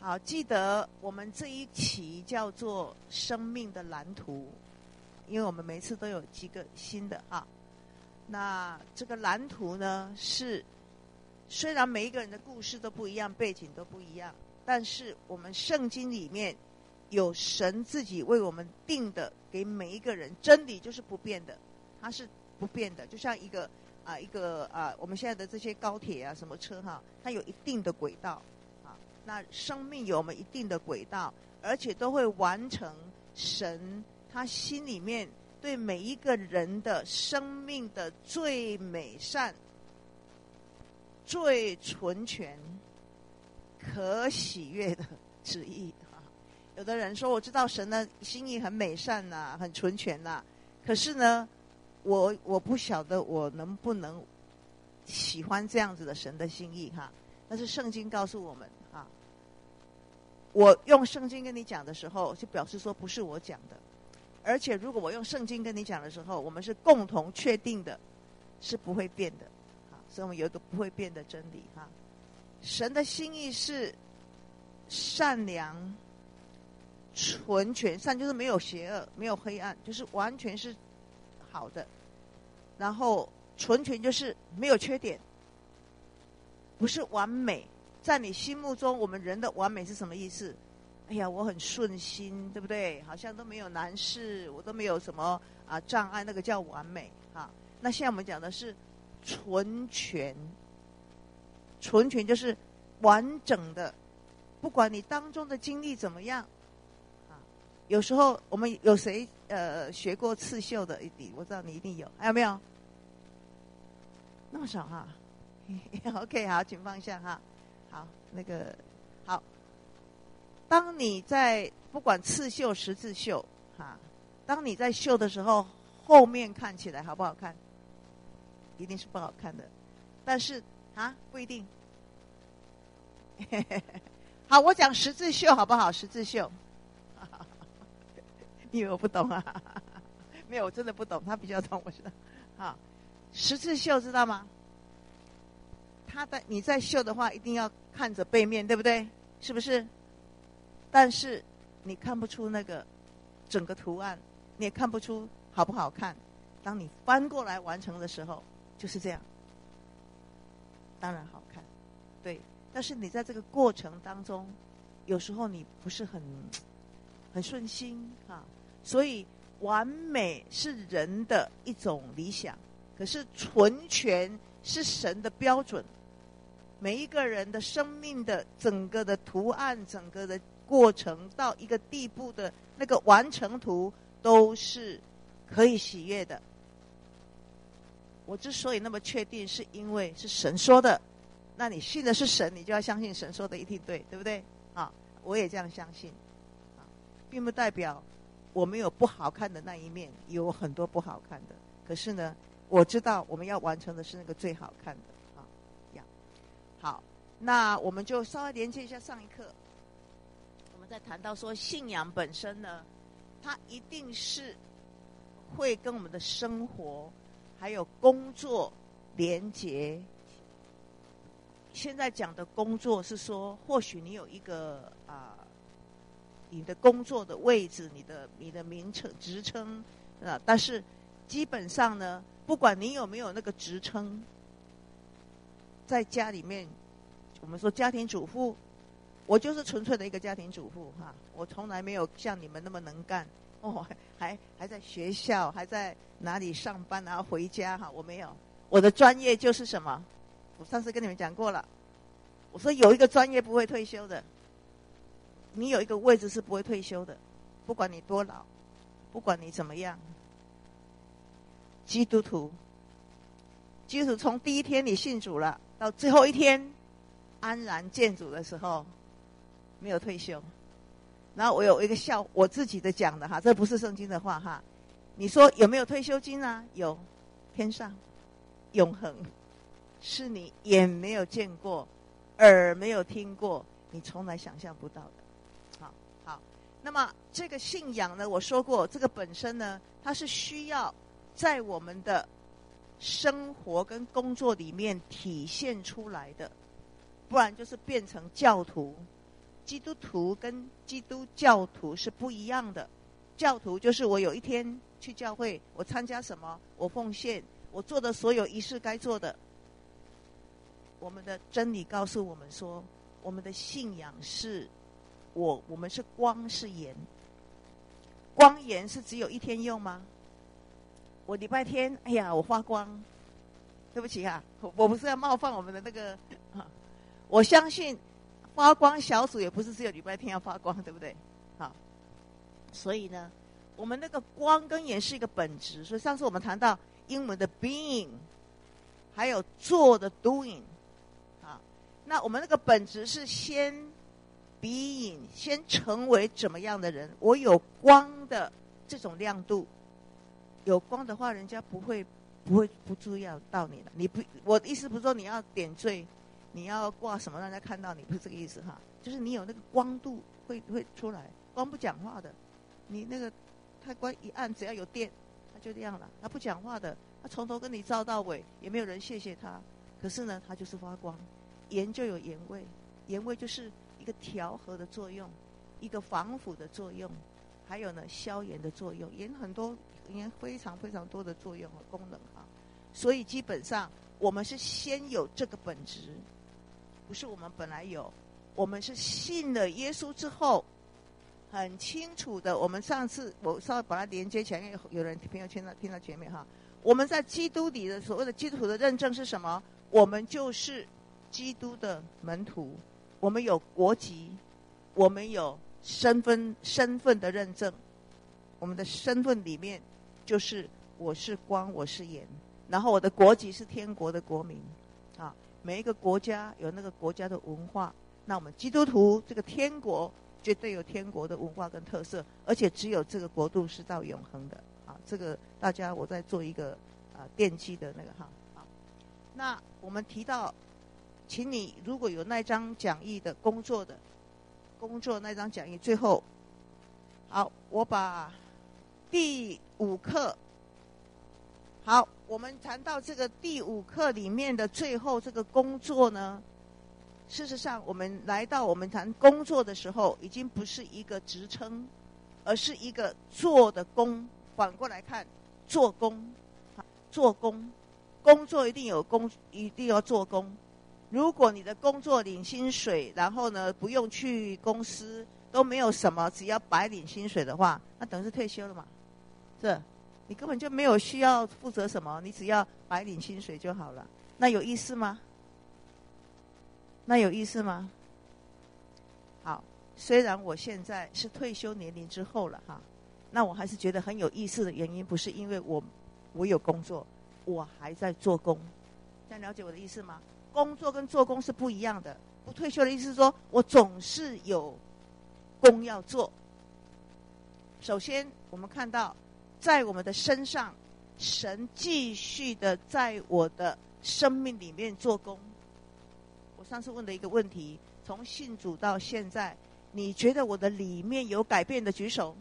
好，记得我们这一期叫做生命的蓝图，因为我们每次都有几个新的啊。那这个蓝图呢，是虽然每一个人的故事都不一样，背景都不一样，但是我们圣经里面有神自己为我们定的，给每一个人真理就是不变的，它是不变的，就像我们现在的这些高铁啊，什么车哈，它有一定的轨道啊。那生命有我们一定的轨道，而且都会完成神他心里面对每一个人的生命的最美善、最纯全、可喜悦的旨意啊。有的人说我知道神的心意很美善呐、很纯全呐、可是呢，我不晓得我能不能喜欢这样子的神的心意哈。但是圣经告诉我们啊，我用圣经跟你讲的时候，就表示说不是我讲的，而且如果我用圣经跟你讲的时候，我们是共同确定的，是不会变的啊。所以我们有一个不会变的真理哈。神的心意是善良、纯全，善就是没有邪恶、没有黑暗，就是完全是好的。然后纯全就是没有缺点，不是完美。在你心目中，我们人的完美是什么意思？哎呀，我很顺心，对不对？好像都没有难事，我都没有什么障碍，那个叫完美啊。那现在我们讲的是纯全，纯全就是完整的，不管你当中的经历怎么样啊。有时候我们有谁学过刺绣的？我知道你一定有，还有没有？那么少哈？OK， 好，请放下哈。好，好。当你在不管刺绣、十字绣哈，当你在绣的时候，后面看起来好不好看？一定是不好看的。但是不一定。好，我讲十字绣好不好？十字绣，你以为我不懂啊？没有，我真的不懂，他比较懂，我知道。好，十字绣知道吗？你在绣的话，一定要看着背面，对不对？是不是？但是你看不出那个整个图案，你也看不出好不好看。当你翻过来完成的时候，就是这样，当然好看，对。但是你在这个过程当中，有时候你不是很顺心啊。所以完美是人的一种理想，可是纯全是神的标准。每一个人的生命的整个的图案，整个的过程到一个地步的那个完成图，都是可以喜悦的。我之所以那么确定，是因为是神说的。那你信的是神，你就要相信神说的一定对，对不对？啊，我也这样相信啊，并不代表我没有不好看的那一面，有很多不好看的。可是呢，我知道我们要完成的是那个最好看的啊。好，那我们就稍微连接一下上一课。我们在谈到说，信仰本身呢，它一定是会跟我们的生活还有工作连结。现在讲的工作是说，或许你有一个你的工作的位置，你的名称职称但是基本上呢，不管你有没有那个职称，在家里面，我们说家庭主妇，我就是纯粹的一个家庭主妇哈，我从来没有像你们那么能干还在学校，还在哪里上班，然后回家哈，我没有。我的专业就是什么？我上次跟你们讲过了，我说有一个专业不会退休的，你有一个位置是不会退休的，不管你多老，不管你怎么样。基督徒从第一天你信主了，到最后一天安然见主的时候，没有退休。然后我有一个我自己的讲的哈，这不是圣经的话哈。你说有没有退休金啊？有，天上永恒，是你眼没有见过，耳没有听过，你从来想象不到的。好，那么这个信仰呢，我说过，这个本身呢，它是需要在我们的生活跟工作里面体现出来的，不然就是变成教徒， 基督徒跟基督教徒是不一样的。教徒就是我有一天去教会，我参加什么，我奉献，我做的所有仪式该做的。我们的真理告诉我们说，我们的信仰是我们是光是盐。光盐是只有一天用吗？我礼拜天，哎呀，我发光，对不起啊，我不是要冒犯我们的那个，我相信发光小组也不是只有礼拜天要发光，对不对？好，所以呢，我们那个光跟盐是一个本质。所以上次我们谈到英文的 being， 还有做的 doing， 啊，那我们那个本质是先being， 先成为怎么样的人？我有光的这种亮度，有光的话，人家不会不注意到你了。你不，我的意思不是说你要点缀，你要挂什么让人家看到你，不是这个意思哈。就是你有那个光度会出来。光不讲话的，你那个开关一按，只要有电，它就亮了。他不讲话的，他从头跟你照到尾，也没有人谢谢他。可是呢，他就是发光。盐就有盐味，盐味就是一个调和的作用，一个防腐的作用，还有呢消炎的作用。盐非常非常多的作用和功能啊。所以基本上我们是先有这个本质，不是我们本来有，我们是信了耶稣之后，很清楚的。我们上次我稍微把它连接起来，因为有人朋友听到前面哈。我们在基督里的所谓的基督徒的认证是什么？我们就是基督的门徒，我们有国籍，我们有身份的认证。我们的身份里面就是我是光，我是盐，然后我的国籍是天国的国民啊。每一个国家有那个国家的文化，那我们基督徒这个天国绝对有天国的文化跟特色，而且只有这个国度是到永恒的啊。这个大家我在做一个奠基的那个哈。好，那我们提到，请你如果有那张讲义的工作那张讲义，最后好，我把第5课，好，我们谈到这个第5课里面的最后这个工作呢，事实上我们来到我们谈工作的时候，已经不是一个职称，而是一个做的工。反过来看，做工，工作一定要做工。如果你的工作领薪水，然后呢不用去公司，都没有什么，只要白领薪水的话，那等于是退休了嘛？是，你根本就没有需要负责什么，你只要白领薪水就好了。那有意思吗？好，虽然我现在是退休年龄之后了哈，那我还是觉得很有意思的原因，不是因为我有工作，我还在做工。这样了解我的意思吗？工作跟做工是不一样的。不退休的意思是说，我总是有工要做。首先，我们看到，在我们的身上，神继续的在我的生命里面做工。我上次问的一个问题，从信主到现在，你觉得我的里面有改变的举手？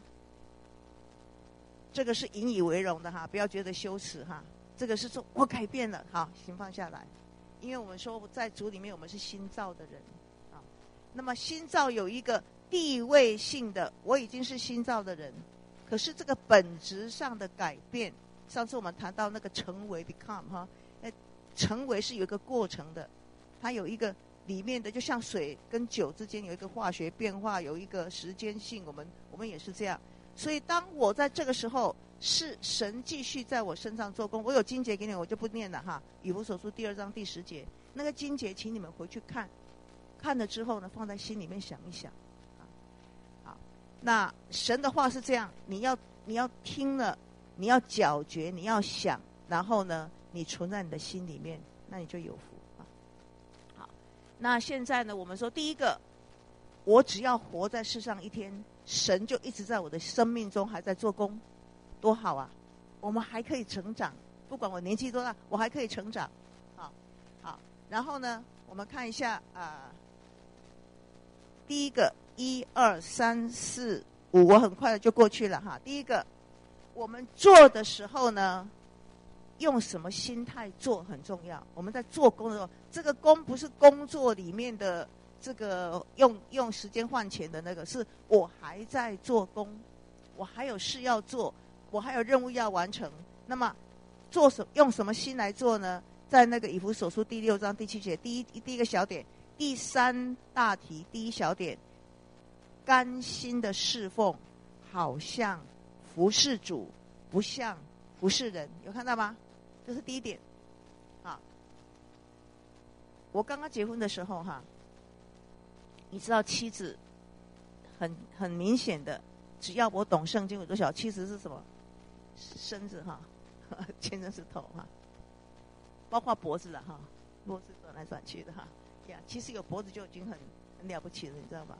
这个是引以为荣的哈，不要觉得羞耻哈。这个是说我改变了，好，请放下来。因为我们说在主里面我们是新造的人啊，那么新造有一个地位性的，我已经是新造的人，可是这个本质上的改变，上次我们谈到那个成为 become 哈，成为是有一个过程的，它有一个里面的，就像水跟酒之间有一个化学变化，有一个时间性，我们也是这样。所以当我在这个时候，是神继续在我身上做工。我有经节给你们，我就不念了哈。以弗所书第2章第10节，那个经节请你们回去看，看了之后呢，放在心里面想一想。好，那神的话是这样，你要听了，你要咀嚼，你要想，然后呢，你存在你的心里面，那你就有福啊。好，那现在呢，我们说第一个，我只要活在世上一天，神就一直在我的生命中还在做工。多好啊！我们还可以成长，不管我年纪多大，我还可以成长。好，然后呢，我们看一下第一个1、2、3、4、5，我很快的就过去了哈。第一个，我们做的时候呢，用什么心态做很重要。我们在做工的时候，这个工不是工作里面的这个用时间换钱的那个，是我还在做工，我还有事要做，我还有任务要完成。那么用什么心来做呢？在那个以弗所书第6章第7节，第一个小点，第3大题第1小点，甘心的侍奉，好像服侍主，不像服侍人。有看到吗？这是第一点。啊，我刚刚结婚的时候哈，你知道妻子很明显的，只要我懂圣经，我都晓得妻子是什么，身子哈，前身是头哈，包括脖子了哈，脖子转来转去的哈，呀，其实有脖子就已经很了不起了，你知道吧？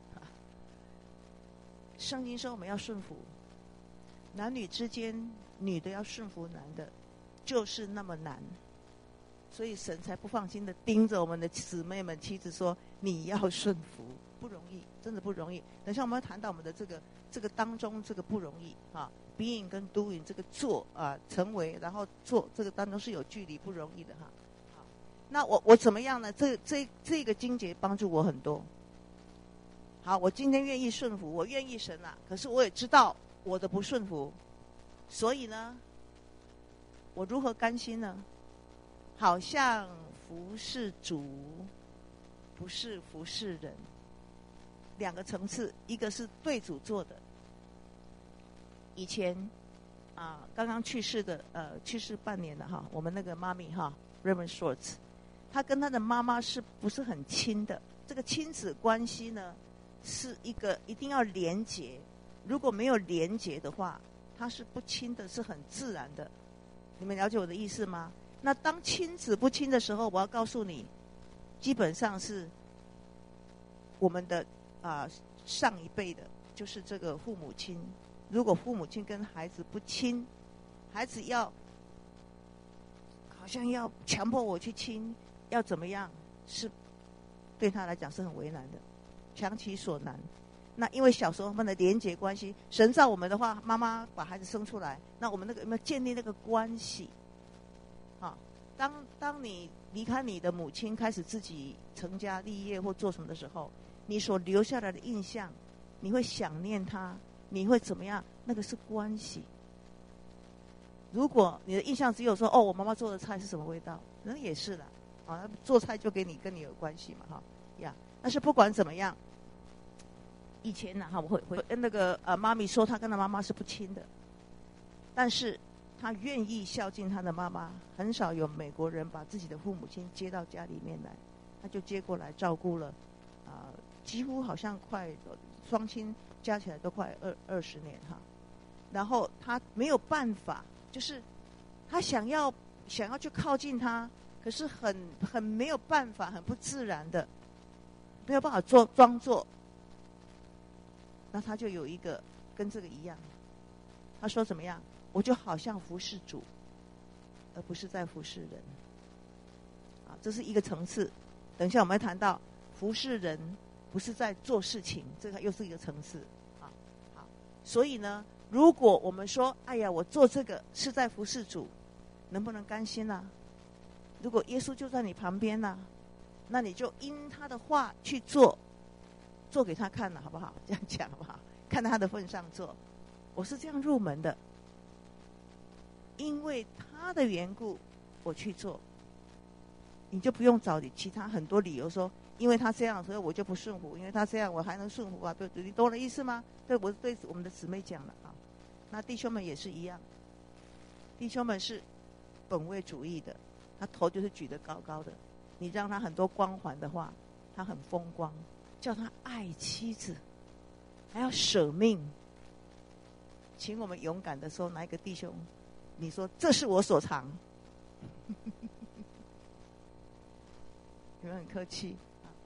圣经说我们要顺服，男女之间，女的要顺服男的，就是那么难，所以神才不放心的盯着我们的姊妹们、妻子说：“你要顺服，不容易，真的不容易。”等一下我们会谈到我们的这个当中这个不容易啊 ，being 跟 doing 这个做啊，成为然后做这个当中是有距离，不容易的哈。好，那我怎么样呢？这个经节帮助我很多。好，我今天愿意顺服，我愿意神啊，可是我也知道我的不顺服，所以呢，我如何甘心呢？好像服侍主，不是服侍人，两个层次，一个是对主做的。以前刚刚去世的去世半年了哈，我们那个妈咪哈 Reverend Schwartz， 他跟他的妈妈是不是很亲的？这个亲子关系呢，是一个一定要连结，如果没有连结的话，他是不亲的，是很自然的。你们了解我的意思吗？那当亲子不亲的时候，我要告诉你，基本上是我们的上一辈的，就是这个父母亲。如果父母亲跟孩子不亲，孩子好像要强迫我去亲，要怎么样，是对他来讲是很为难的，强其所难。那因为小时候他们的连结关系，神造我们的话，妈妈把孩子生出来，那我们那个有没有建立那个关系？当你离开你的母亲，开始自己成家立业或做什么的时候，你所留下来的印象，你会想念他，你会怎么样？那个是关系。如果你的印象只有说我妈妈做的菜是什么味道，那也是啦，做菜就跟你有关系嘛，呀。但是不管怎么样，以前我会那个妈咪说她跟她妈妈是不亲的，但是他愿意孝敬他的妈妈，很少有美国人把自己的父母亲接到家里面来，他就接过来照顾了，几乎好像快双亲加起来都快20年哈。然后他没有办法，就是他想要去靠近他，可是很没有办法，很不自然的，没有办法装作。那他就有一个跟这个一样，他说怎么样？我就好像服侍主，而不是在服侍人。这是一个层次。等一下我们会谈到服侍人，不是在做事情，这个又是一个层次。好，所以呢，如果我们说，哎呀，我做这个是在服侍主，能不能甘心啊？如果耶稣就在你旁边啊，那你就因他的话去做给他看了，好不好？这样讲好不好？看到他的份上做。我是这样入门的。因为他的缘故，我去做，你就不用找你其他很多理由说，因为他这样，所以我就不顺服；因为他这样，我还能顺服啊？对，你懂我的意思吗？对，我对我们的姊妹讲了啊。那弟兄们也是一样，弟兄们是本位主义的，他头就是举得高高的，你让他很多光环的话，他很风光，叫他爱妻子，还要舍命，请我们勇敢的说，哪一个弟兄？你说这是我所长，你们很客气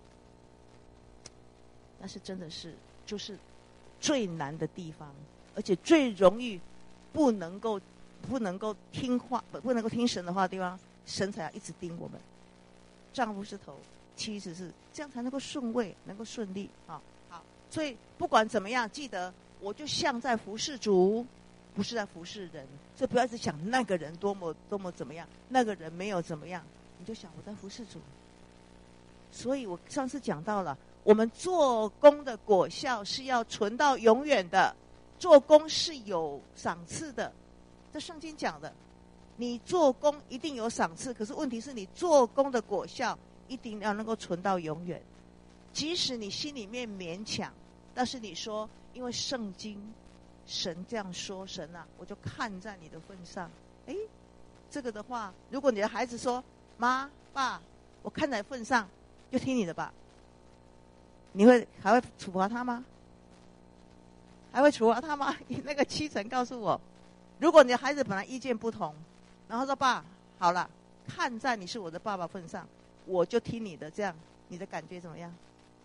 但是真的是就是最难的地方，而且最容易不能够听话，不能够听神的话的地方，神才要一直盯我们。丈夫是头，妻子是，这样才能够顺位，能够顺利好，所以不管怎么样，记得我就像在服侍主，不是在服侍人。所以不要一直想那个人多么怎么样，那个人没有怎么样，你就想我在服侍主， 所以我上次讲到了，我们做工的果效是要存到永远的，做工是有赏赐的，这圣经讲的。你做工一定有赏赐，可是问题是你做工的果效一定要能够存到永远。即使你心里面勉强，但是你说，因为圣经神这样说，神啊，我就看在你的份上。这个的话，如果你的孩子说，妈爸，我看在份上，就听你的吧，你还会处罚他吗？还会处罚他吗？那个7成告诉我，如果你的孩子本来意见不同，然后说爸，好了，看在你是我的爸爸份上，我就听你的，这样你的感觉怎么样？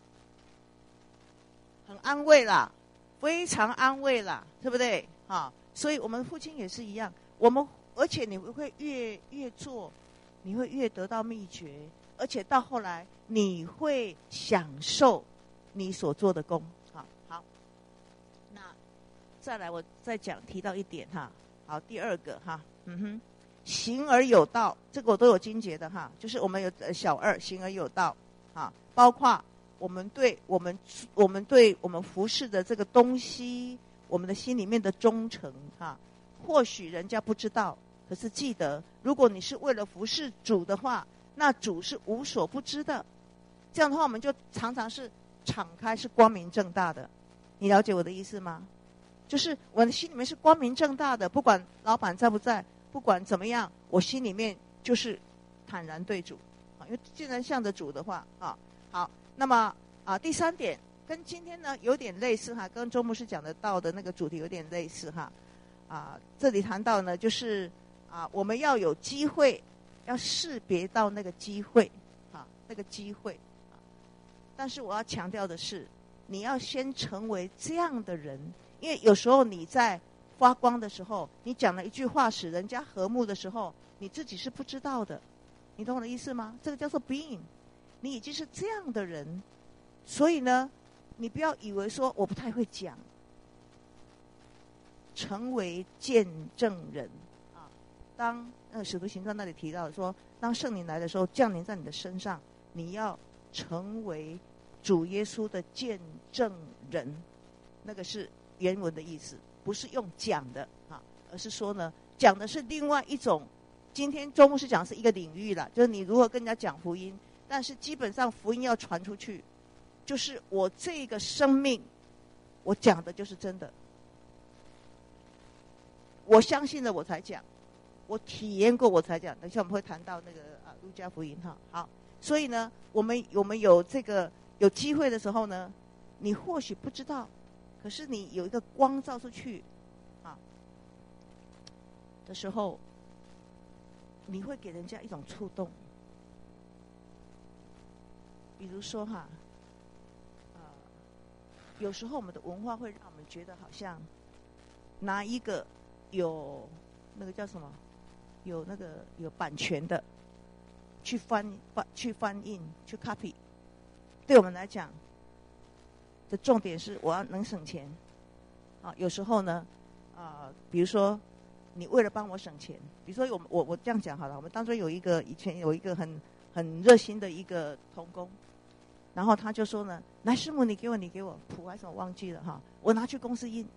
很安慰啦，非常安慰啦，对不对？所以我们父亲也是一样，而且你会越做，你会越得到秘诀，而且到后来你会享受你所做的工。好，那再来我再提到一点哈。好，第二个哈，行而有道，这个我都有经节的哈，就是我们有小2行而有道啊，包括我们对我们服侍的这个东西，我们的心里面的忠诚哈。或许人家不知道，可是记得，如果你是为了服侍主的话，那主是无所不知的。这样的话，我们就常常是敞开，是光明正大的。你了解我的意思吗？就是我的心里面是光明正大的，不管老板在不在，不管怎么样，我心里面就是坦然对主啊。因为既然向着主的话啊，好，那么第3点跟今天呢有点类似哈，跟周牧师讲的道的那个主题有点类似哈。这里谈到呢，就是我们要有机会，要识别到那个机会那个机会。但是我要强调的是，你要先成为这样的人，因为有时候你在发光的时候，你讲了一句话使人家和睦的时候，你自己是不知道的。你懂我的意思吗？这个叫做 being， 你已经是这样的人。所以呢，你不要以为说我不太会讲，成为见证人当使徒行传那里提到说，当圣灵来的时候降临在你的身上，你要成为主耶稣的见证人。那个是原文的意思，不是用讲的而是说呢，讲的是另外一种。今天周牧师讲是一个领域啦，就是你如何跟人家讲福音，但是基本上福音要传出去，就是我这个生命，我讲的就是真的。我相信了我才讲，我体验过我才讲。等一下我们会谈到那个路加福音好，所以呢，我们有这个有机会的时候呢，你或许不知道，可是你有一个光照出去的时候，你会给人家一种触动。比如说有时候我们的文化会让我们觉得好像拿一个有那个叫什么，有版权的去翻印去 copy， 对我们来讲的重点是我要能省钱有时候呢比如说你为了帮我省钱，比如说我这样讲好了，我们当中以前有一个很热心的一个同工，然后他就说呢，来师母你给我谱还是什么忘记了我拿去公司印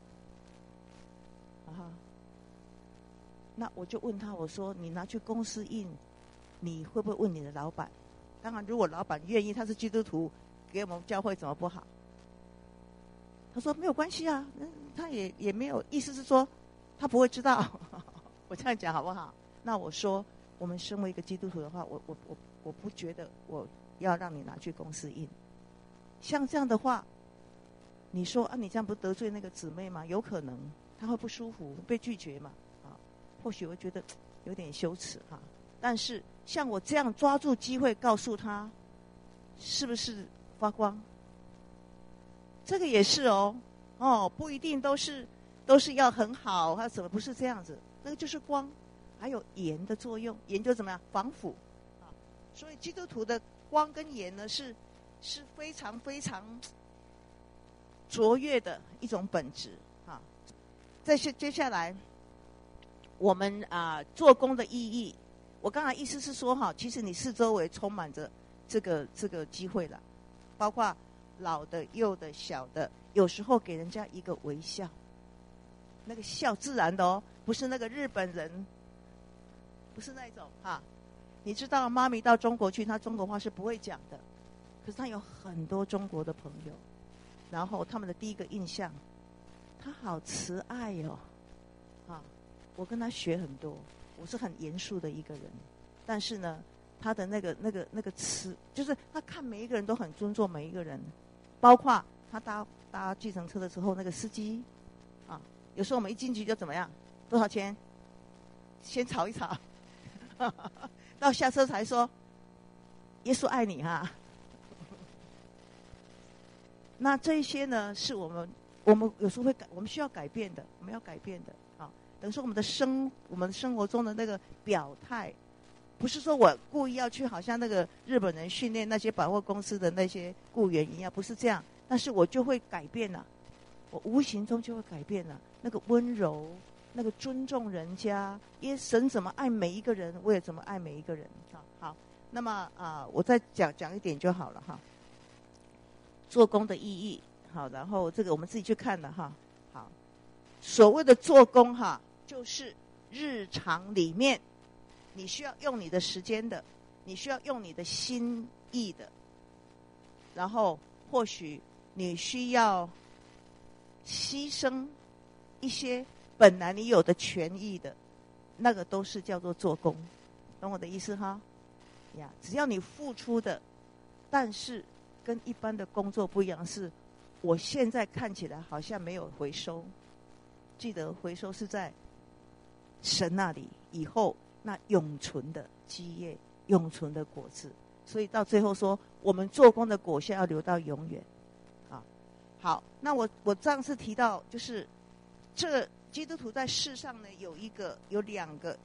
那我就问他，我说你拿去公司印，你会不会问你的老板？当然如果老板愿意，他是基督徒，给我们教会怎么不好？他说没有关系啊，他也没有，意思是说他不会知道我这样讲好不好？那我说我们身为一个基督徒的话，我不觉得我要让你拿去公司印。像这样的话，你说你这样不得罪那个姊妹吗？有可能他会不舒服，被拒绝嘛或许会觉得有点羞耻但是像我这样抓住机会告诉他，是不是发光？这个也是不一定都是要很好，还什么不是这样子，那个就是光。还有盐的作用，盐就怎么样防腐所以基督徒的光跟盐呢是非常非常卓越的一种本质接下来我们做工的意义，我刚才意思是说其实你四周围充满着这个机会了，包括老的、幼的、小的，有时候给人家一个微笑，那个笑自然的哦，不是那个日本人，不是那种哈。你知道妈咪到中国去，她中国话是不会讲的，可是她有很多中国的朋友，然后他们的第一个印象，她好慈爱哦，啊，我跟她学很多，我是很严肃的一个人，但是呢，她的那个慈，就是她看每一个人都很尊重每一个人，包括她搭计程车的时候，那个司机，啊，有时候我们一进去就怎么样，多少钱？先吵一吵。到下车才说耶稣爱你哈。那这些呢是我们有时候我们需要改变的，我们要改变的啊。等于说我们的生活中的那个表态，不是说我故意要去好像那个日本人训练那些百货公司的那些雇员一样，不是这样，但是我就会改变了，我无形中就会改变了那个温柔，那个尊重人家，因为神怎么爱每一个人，我也怎么爱每一个人。好，那么我再讲一点就好了哈。做工的意义，好，然后这个我们自己去看了哈。好，所谓的做工哈，就是日常里面你需要用你的时间的，你需要用你的心意的，然后或许你需要牺牲一些本来你有的权益的，那个都是叫做做工，懂我的意思哈？呀，只要你付出的，但是跟一般的工作不一样，是我现在看起来好像没有回收，记得回收是在神那里，以后那永存的基业，永存的果子，所以到最后说，我们做工的果效要留到永远。好，那我上次提到，就是这个基督徒在世上呢，有两个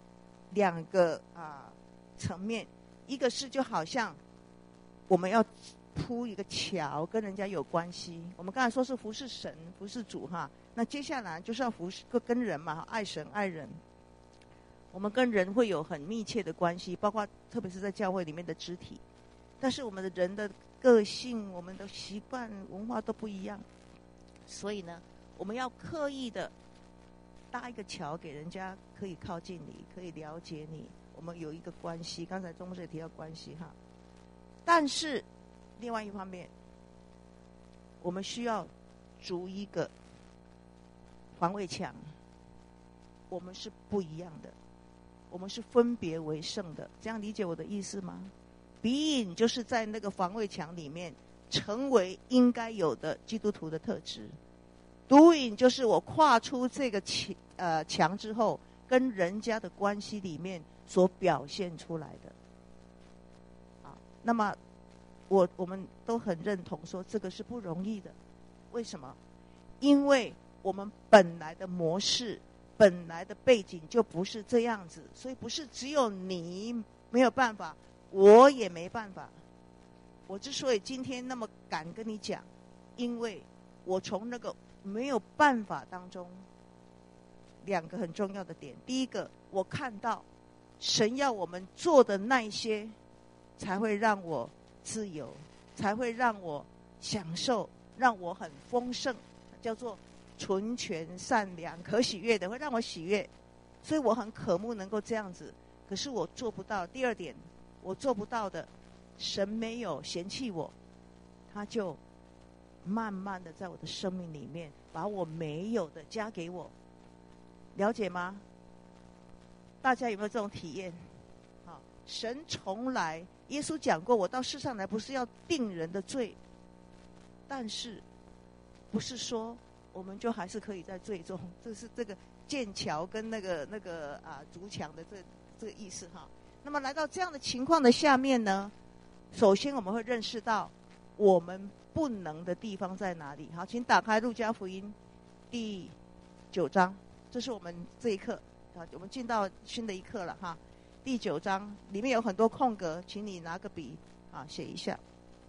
层面，一个是就好像我们要铺一个桥，跟人家有关系。我们刚才说是服侍神、服侍主哈，那接下来就是要服侍跟人嘛，爱神爱人。我们跟人会有很密切的关系，包括特别是在教会里面的肢体。但是我们的人的个性、我们的习惯、文化都不一样，所以呢，我们要刻意的搭一个桥，给人家可以靠近你，可以了解你，我们有一个关系。刚才钟牧师也提到关系哈，但是另外一方面，我们需要筑一个防卫墙。我们是不一样的，我们是分别为圣的，这样理解我的意思吗？鼻影就是在那个防卫墙里面成为应该有的基督徒的特质，毒瘾就是我跨出这个墙之后，跟人家的关系里面所表现出来的。那么我们都很认同说这个是不容易的，为什么？因为我们本来的模式、本来的背景就不是这样子，所以不是只有你没有办法，我也没办法。我之所以今天那么敢跟你讲，因为我从那个没有办法当中，两个很重要的点。第一个，我看到神要我们做的那一些，才会让我自由，才会让我享受，让我很丰盛，叫做纯全善良可喜悦的，会让我喜悦。所以我很渴慕能够这样子，可是我做不到。第二点，我做不到的，神没有嫌弃我，他就慢慢的在我的生命里面把我没有的加给我，了解吗？大家有没有这种体验？好，神从来，耶稣讲过，我到世上来不是要定人的罪，但是不是说我们就还是可以在罪中，这是这个建桥跟那个筑墙的这个意思哈。那么来到这样的情况的下面呢，首先我们会认识到我们不能的地方在哪里。好，请打开路加福音第9章，这是我们这一课啊，我们进到新的一课了哈。第9章里面有很多空格，请你拿个笔啊写一下。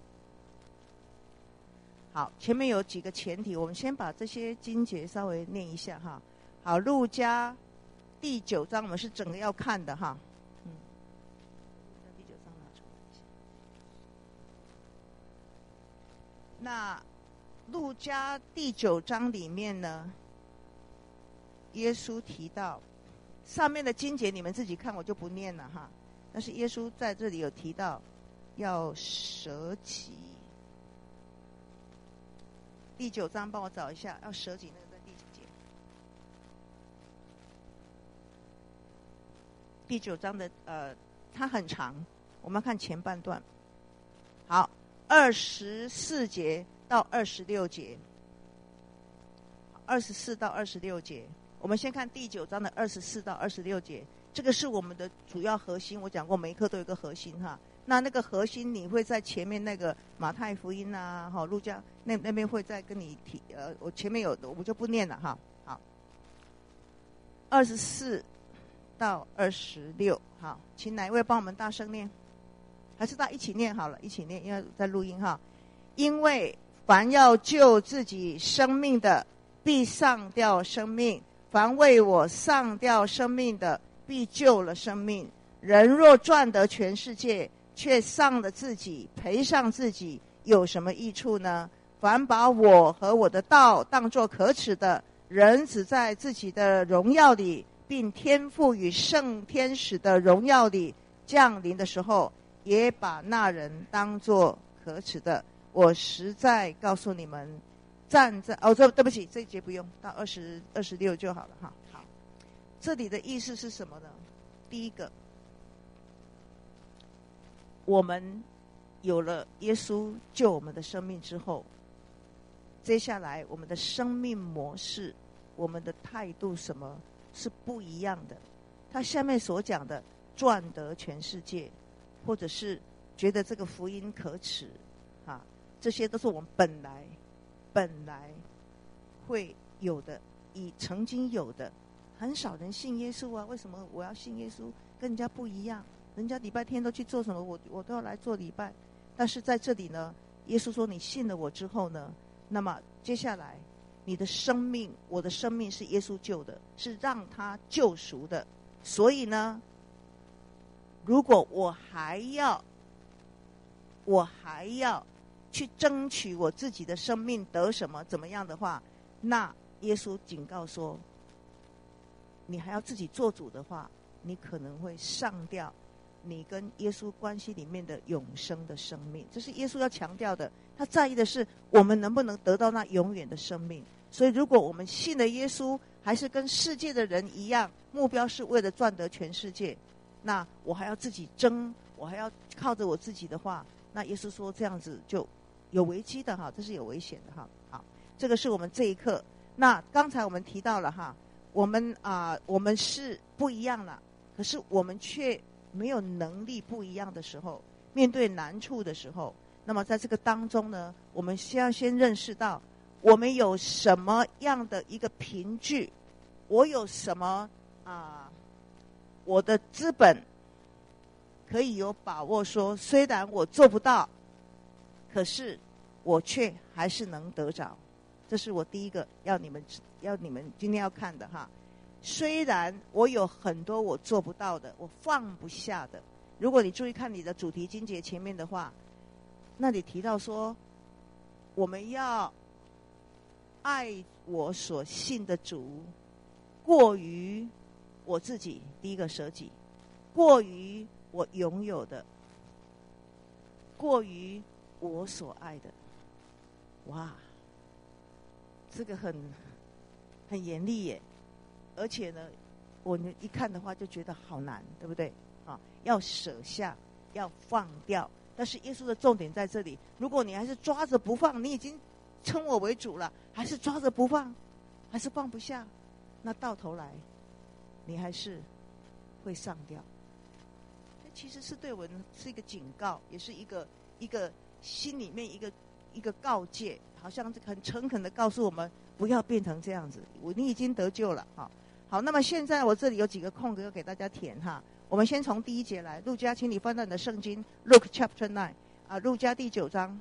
好，前面有几个前提，我们先把这些经节稍微念一下哈。好，路加第9章我们是整个要看的哈。第9章拿出来一下。 那路加第9章里面呢，耶稣提到上面的经节你们自己看，我就不念了哈。但是耶稣在这里有提到要舍己。第9章帮我找一下，要舍己那个在第几节？第9章的它很长，我们要看前半段。好，24节到26节，24到26节。我们先看第9章的24到26节，这个是我们的主要核心。我讲过每一课都有一个核心哈。那个核心你会在前面那个马太福音啊，好，路加那边会再跟你提，我前面有的我就不念了哈。好，24到26，好，请哪一位帮我们大声念？还是大家一起念好了，一起念，因为在录音哈。因为凡要救自己生命的，必丧掉生命；凡为我丧掉生命的，必救了生命。人若赚得全世界，却丧了自己，赔上自己，有什么益处呢？凡把我和我的道当作可耻的，人只在自己的荣耀里，并天父与圣天使的荣耀里降临的时候，也把那人当作可耻的。我实在告诉你们，站在对不起，这一节不用，到26就好了哈。好，这里的意思是什么呢？第一个，我们有了耶稣救我们的生命之后，接下来我们的生命模式，我们的态度什么是不一样的。他下面所讲的赚得全世界，或者是觉得这个福音可耻啊，这些都是我们本来会有的，曾经有的。很少人信耶稣啊，为什么我要信耶稣？跟人家不一样，人家礼拜天都去做什么，我都要来做礼拜。但是在这里呢，耶稣说你信了我之后呢，那么接下来你的生命，我的生命是耶稣救的，是让他救赎的。所以呢，如果我还要去争取我自己的生命得什么怎么样的话，那耶稣警告说，你还要自己做主的话，你可能会上掉你跟耶稣关系里面的永生的生命。这是耶稣要强调的，他在意的是我们能不能得到那永远的生命。所以如果我们信了耶稣，还是跟世界的人一样，目标是为了赚得全世界，那我还要自己争，我还要靠着我自己的话，那耶稣说这样子就有危机的哈，这是有危险的哈。好，这个是我们这一课。那刚才我们提到了哈，我们是不一样了，可是我们却没有能力不一样的时候，面对难处的时候，那么在这个当中呢，我们先认识到我们有什么样的一个凭据，我有什么我的资本可以有把握说，虽然我做不到，可是我却还是能得着。这是我第一个要你们今天要看的哈。虽然我有很多我做不到的，我放不下的。如果你注意看你的主题经节前面的话，那里提到说，我们要爱我所信的主，过于我自己，第一个舍己，过于我拥有的，过于我所爱的。哇，这个很严厉耶。而且呢，我们一看的话就觉得好难，对不对？要舍下，要放掉。但是耶稣的重点在这里，如果你还是抓着不放，你已经称我为主了，还是抓着不放，还是放不下，那到头来你还是会上吊。这其实是对我们是一个警告，也是一个心里面一个告诫，好像很诚恳的告诉我们不要变成这样子。你已经得救了。好，那么现在我这里有几个空格要给大家填哈。我们先从第1节来，路加，请你翻到你的圣经 Luke Chapter 9路加第9章。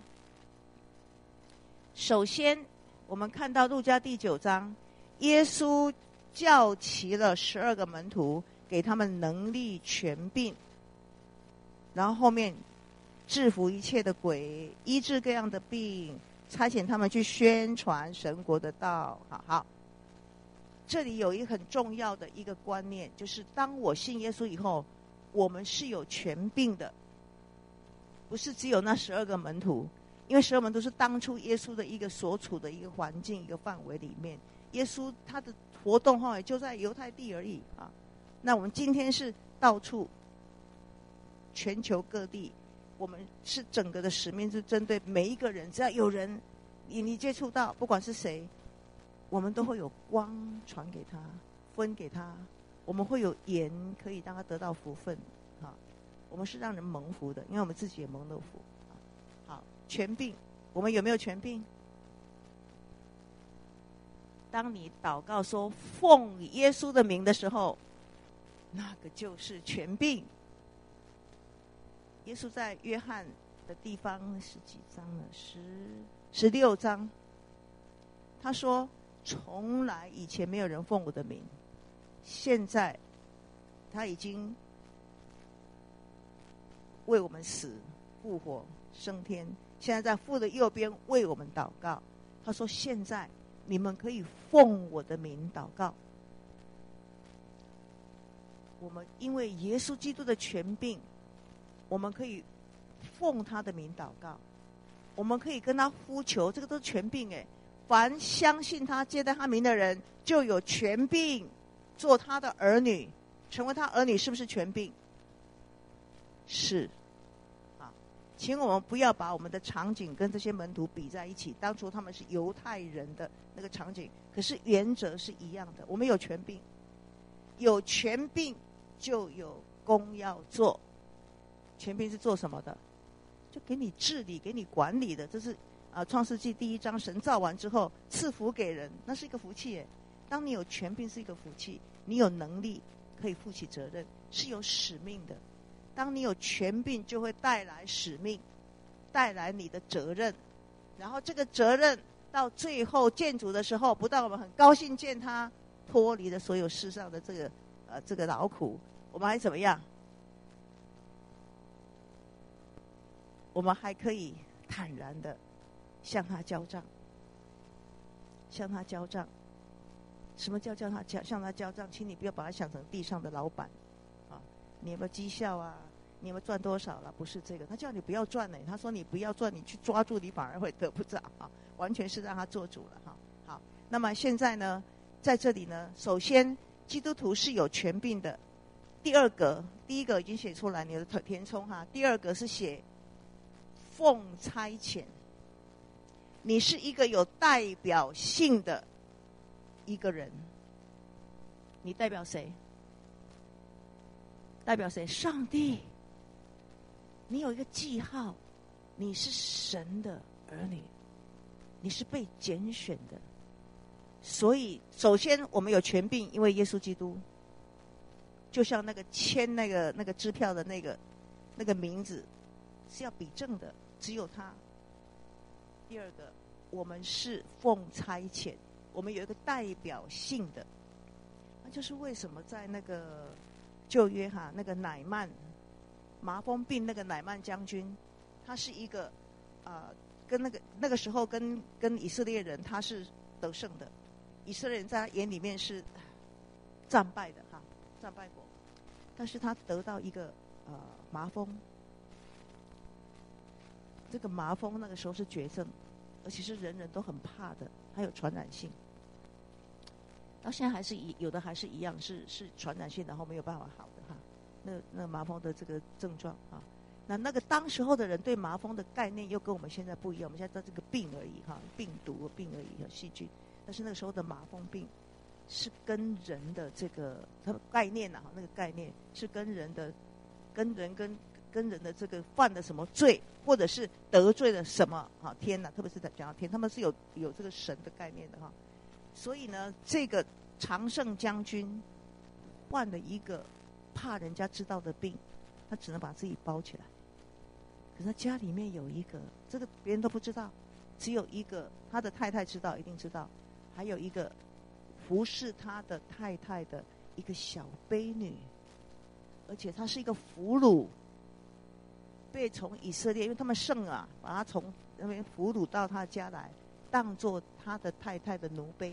首先我们看到路加第9章，耶稣叫齐了12个门徒，给他们能力权柄，然后后面制服一切的鬼，医治各样的病， 差遣他们去宣传神国的道。好，这里有一个很重要的一个观念，就是当我信耶稣以后，我们是有权柄的，不是只有那12个门徒，因为12个门徒是当初耶稣的一个所处的一个环境、一个范围里面，耶稣他的活动范围就在犹太地而已啊。那我们今天是到处全球各地，我们是整个的使命是针对每一个人，只要有人你接触到，不管是谁，我们都会有光传给他，分给他，我们会有盐可以让他得到福分啊。我们是让人蒙福的，因为我们自己也蒙了福。好，权柄，我们有没有权柄？当你祷告说奉耶稣的名的时候，那个就是权柄。耶稣在约翰的地方是几章呢？16章，他说从来以前没有人奉我的名，现在他已经为我们死复活升天，现在在父的右边为我们祷告。他说现在你们可以奉我的名祷告。我们因为耶稣基督的权柄，我们可以奉他的名祷告，我们可以跟他呼求，这个都是权柄哎。凡相信他接待他名的人，就有权柄做他的儿女，成为他儿女，是不是权柄？是啊，请我们不要把我们的场景跟这些门徒比在一起。当初他们是犹太人的那个场景，可是原则是一样的。我们有权柄，有权柄就有工要做。权柄是做什么的？就给你治理、给你管理的。这是创世纪第1章，神造完之后赐福给人，那是一个福气耶。当你有权柄是一个福气，你有能力可以负起责任，是有使命的。当你有权柄，就会带来使命，带来你的责任。然后这个责任到最后见主的时候，不但我们很高兴见他，脱离了所有世上的这个劳苦，我们还怎么样？我们还可以坦然的向他交账，向他交账。什么叫向他交账？请你不要把他想成地上的老板啊！你有没有绩效啊？你有没有赚多少了？不是这个，他叫你不要赚呢。他说你不要赚，你去抓住，你反而会得不着啊！完全是让他做主了哈。好，那么现在呢，在这里呢，首先基督徒是有权柄的。第一个已经写出来，你的填充哈。第二个是写奉差遣，你是一个有代表性的一个人。你代表谁？代表谁？上帝。你有一个记号，你是神的儿女，你是被拣选的。所以首先我们有权柄，因为耶稣基督，就像那个签那个支票的那个名字是要比正的，只有他。第二个，我们是奉差遣，我们有一个代表性的。那就是为什么在那个旧约哈，那个乃曼麻风病那个乃曼将军，他是一个跟那个时候跟以色列人他是得胜的，以色列人在他眼里面是战败的哈，战败国，但是他得到一个麻风，这个麻风那个时候是绝症，而且是人人都很怕的，还有传染性。到现在还是有的还是一样是传染性，然后没有办法好的哈。那麻风的这个症状啊，那个当时候的人对麻风的概念又跟我们现在不一样。我们现在知道这个病而已哈，病毒病而已，细菌。但是那个时候的麻风病是跟人的这个它的概念啊，那个概念是跟人的这个犯了什么罪，或者是得罪了什么啊天哪，特别是讲到天，他们是有这个神的概念的哈。所以呢，这个常胜将军患了一个怕人家知道的病，他只能把自己包起来。可是他家里面有一个，这个别人都不知道，只有一个他的太太知道，一定知道，还有一个服侍他的太太的一个小婢女，而且他是一个俘虏，被从以色列，因为他们胜啊，把他从那边俘虏到他家来，当做他的太太的奴婢。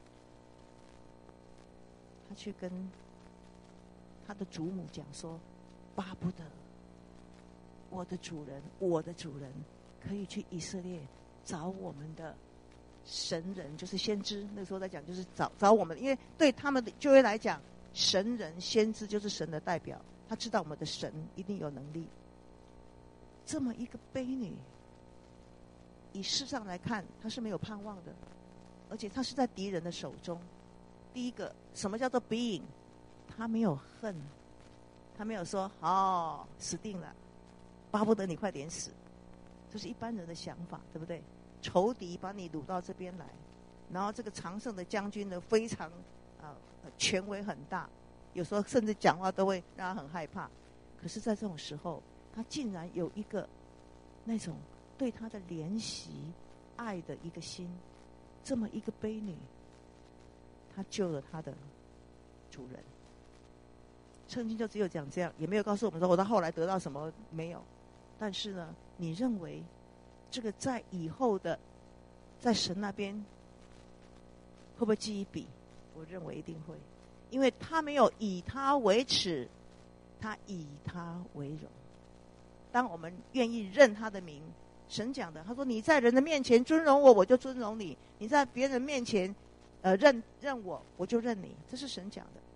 他去跟他的祖母讲说，巴不得我的主人可以去以色列找我们的神人，就是先知。那时候在讲就是找我们，因为对他们的就会来讲，神人先知就是神的代表，他知道我们的神一定有能力。这么一个婢女，以世上来看，她是没有盼望的，而且她是在敌人的手中。第一个，什么叫做 being？ 他没有恨，他没有说死定了，巴不得你快点死，这是一般人的想法，对不对？仇敌把你掳到这边来，然后这个常胜的将军呢，非常权威很大，有时候甚至讲话都会让他很害怕。可是在这种时候，他竟然有一个那种对他的怜惜爱的一个心，这么一个婢女，他救了他的主人。圣经就只有讲这样，也没有告诉我们说我到后来得到什么，没有。但是呢，你认为这个在以后的在神那边会不会记一笔？我认为一定会，因为他没有以他为耻，他以他为荣。当我们愿意认他的名，神讲的，他说你在人的面前尊荣我，我就尊荣你；你在别人面前认我，我就认你。这是神讲的。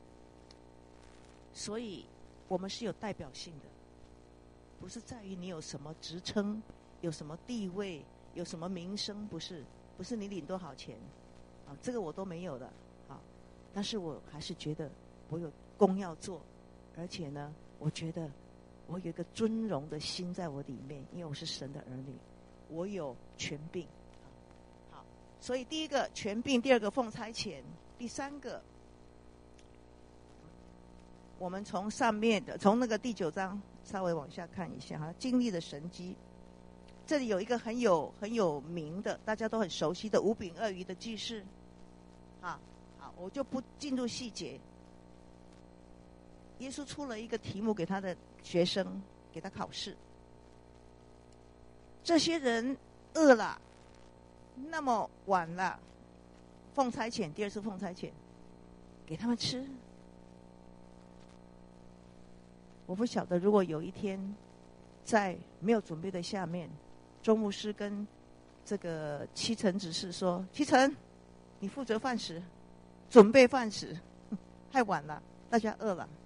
所以我们是有代表性的，不是在于你有什么职称，有什么地位，有什么名声，不是你领多少钱这个我都没有的但是我还是觉得我有工要做，而且呢，我觉得我有一个尊荣的心在我里面，因为我是神的儿女，我有权柄。好，所以第一个权柄，第二个奉差遣，第三个，我们从上面的从那个第9章稍微往下看一下经历的神迹。这里有一个很有名的，大家都很熟悉的5饼2鱼的记事。好，我就不进入细节。耶稣出了一个题目给他的学生，给他考试。这些人饿了，那么晚了，奉差遣，第二次奉差遣，给他们吃。我不晓得，如果有一天在没有准备的下面，周牧师跟这个七成执事说：“七成，你负责饭食，准备饭食，太晚了，大家饿了。”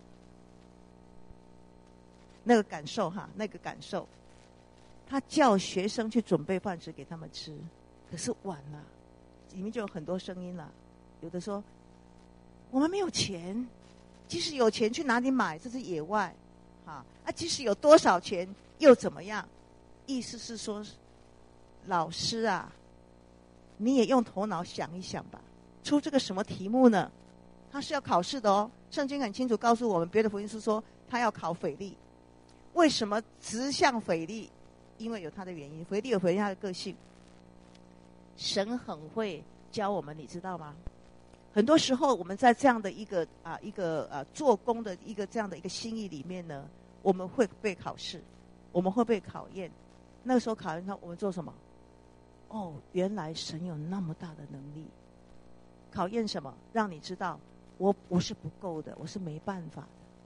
那个感受那个感受，他叫学生去准备饭食给他们吃，可是晚了，里面就有很多声音了。有的说：“我们没有钱。”即使有钱去哪里买，这是野外即使有多少钱又怎么样？意思是说，老师你也用头脑想一想吧，出这个什么题目呢？他是要考试的哦。圣经很清楚告诉我们，别的福音书说他要考腓利。为什么直向腓利？因为有他的原因，腓利有腓利他的个性。神很会教我们，你知道吗？很多时候我们在这样的一个做工的一个这样的一个心意里面呢，我们会被考试，我们会被考验。那个时候考验他，我们做什么？原来神有那么大的能力。考验什么？让你知道我是不够的，我是没办法的。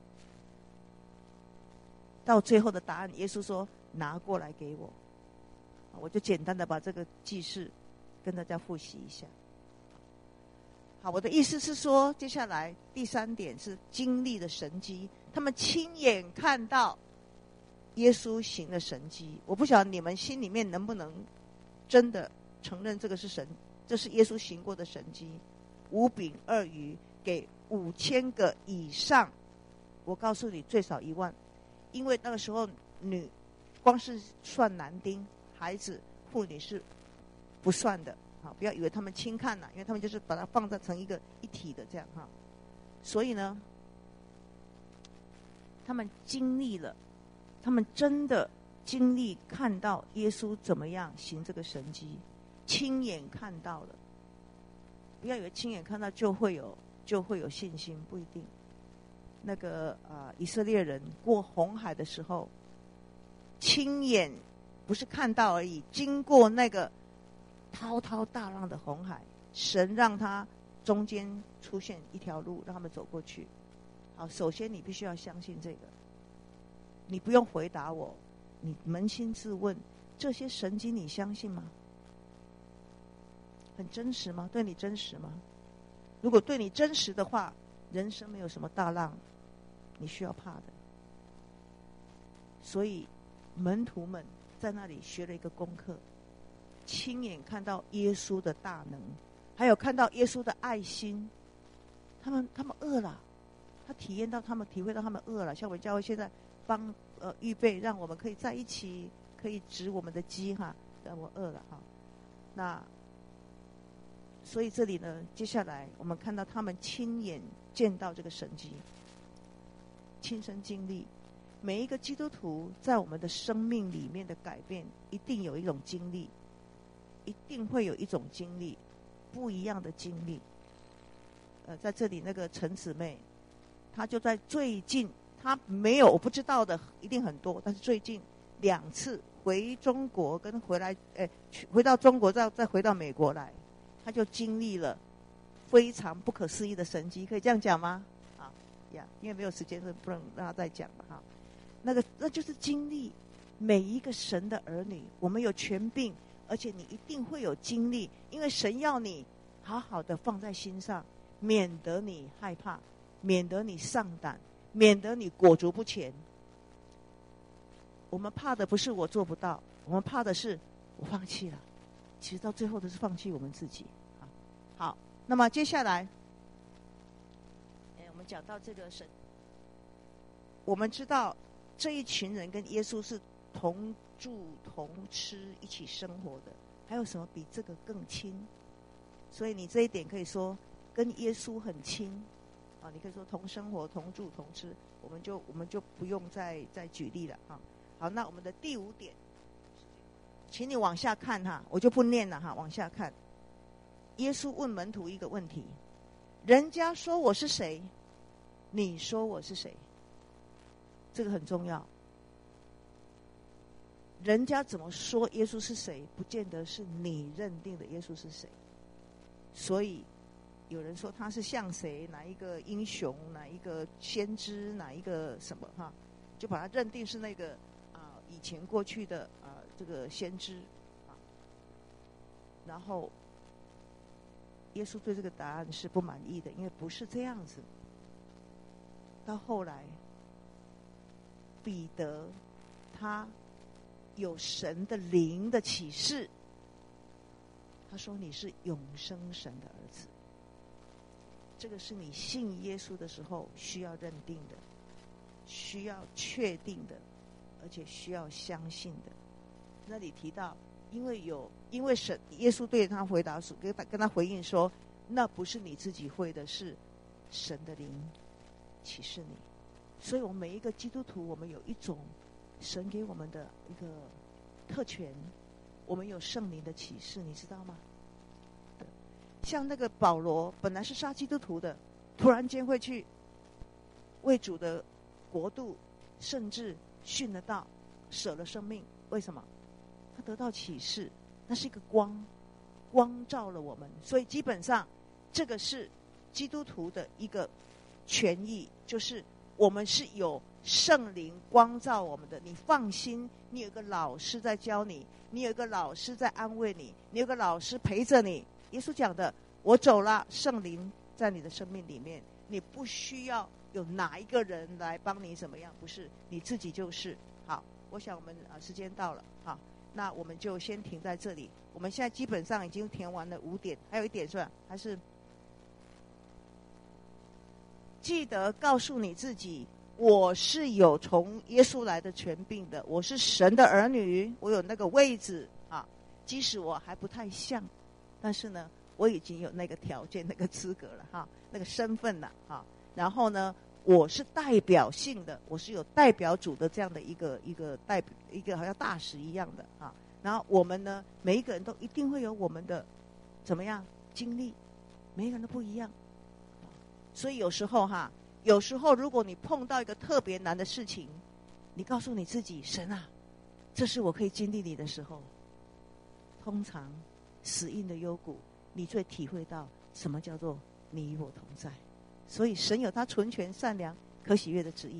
到最后的答案，耶稣说：“拿过来给我。”我就简单的把这个记事跟大家复习一下。好，我的意思是说，接下来第3点是经历的神迹，他们亲眼看到耶稣行的神迹。我不晓得你们心里面能不能真的承认这个是神，这是耶稣行过的神迹。5饼2鱼给5000个以上，我告诉你最少1万，因为那个时候光是算男丁、孩子、妇女是不算的。好，不要以为他们轻看因为他们就是把它放成一体的这样所以呢，他们经历了，他们真的经历看到耶稣怎么样行这个神迹，亲眼看到了。不要以为亲眼看到就会有信心，不一定。那个以色列人过红海的时候，亲眼不是看到而已，经过那个滔滔大浪的红海，神让他中间出现一条路，让他们走过去。好，首先你必须要相信这个，你不用回答我，你扪心自问，这些神经你相信吗？很真实吗？对你真实吗？如果对你真实的话，人生没有什么大浪你需要怕的。所以门徒们在那里学了一个功课，亲眼看到耶稣的大能，还有看到耶稣的爱心。他们饿了，他体会到他们饿了。像我们教会现在帮预备，让我们可以在一起，可以指我们的鸡哈，让我饿了哈。那所以这里呢，接下来我们看到他们亲眼见到这个神迹，亲身经历。每一个基督徒在我们的生命里面的改变，一定有一种经历，一定会有一种经历，不一样的经历。在这里那个陈姊妹，她就在最近，她没有我不知道的一定很多，但是最近2次回中国跟回来，回到中国再回到美国来，她就经历了非常不可思议的神迹，可以这样讲吗？啊呀，因为没有时间，所以不能让她再讲了哈。那就是经历。每一个神的儿女，我们有权柄，而且你一定会有经历，因为神要你好好的放在心上，免得你害怕，免得你丧胆，免得你裹足不前。我们怕的不是我做不到，我们怕的是我放弃了。其实到最后都是放弃我们自己。好，那么接下来我们讲到这个神，我们知道这一群人跟耶稣是同住同吃一起生活的，还有什么比这个更亲？所以你这一点可以说跟耶稣很亲啊，你可以说同生活同住同吃，我们就不用再举例了啊。好，那我们的第5点，请你往下看哈，我就不念了哈，往下看。耶稣问门徒一个问题：人家说我是谁？你说我是谁？这个很重要。人家怎么说耶稣是谁，不见得是你认定的耶稣是谁。所以有人说他是像谁，哪一个英雄，哪一个先知，哪一个什么哈，就把他认定是那个以前过去的这个先知啊。然后耶稣对这个答案是不满意的，因为不是这样子。到后来彼得他有神的灵的启示，他说你是永生神的儿子。这个是你信耶稣的时候需要认定的，需要确定的，而且需要相信的。那里提到因为神耶稣对他回答说，跟他回应说，那不是你自己会的，是神的灵启示你。所以我们每一个基督徒，我们有一种神给我们的一个特权，我们有圣灵的启示，你知道吗？像那个保罗本来是杀基督徒的，突然间会去为主的国度甚至殉了道，舍了生命。为什么？他得到启示，那是一个光照了我们。所以基本上这个是基督徒的一个权益，就是我们是有圣灵光照我们的。你放心，你有一个老师在教你，你有一个老师在安慰你，你有个老师陪着你。耶稣讲的，我走了，圣灵在你的生命里面，你不需要有哪一个人来帮你怎么样，不是，你自己就是。好，我想我们时间到了，好，那我们就先停在这里。我们现在基本上已经填完了5点，还有1点是吧？还是记得告诉你自己，我是有从耶稣来的权柄的，我是神的儿女，我有那个位置啊。即使我还不太像，但是呢，我已经有那个条件、那个资格了哈，那个身份了哈。然后呢，我是代表性的，我是有代表主的这样的一个好像大使一样的啊。然后我们呢，每一个人都一定会有我们的怎么样经历，每一个人都不一样。所以有时候如果你碰到一个特别难的事情，你告诉你自己，神啊， 这是我可以经历你的时候。通常死荫的幽谷，你最体会到什么叫做你与我同在。所以神有他纯全善良可喜悦的旨意。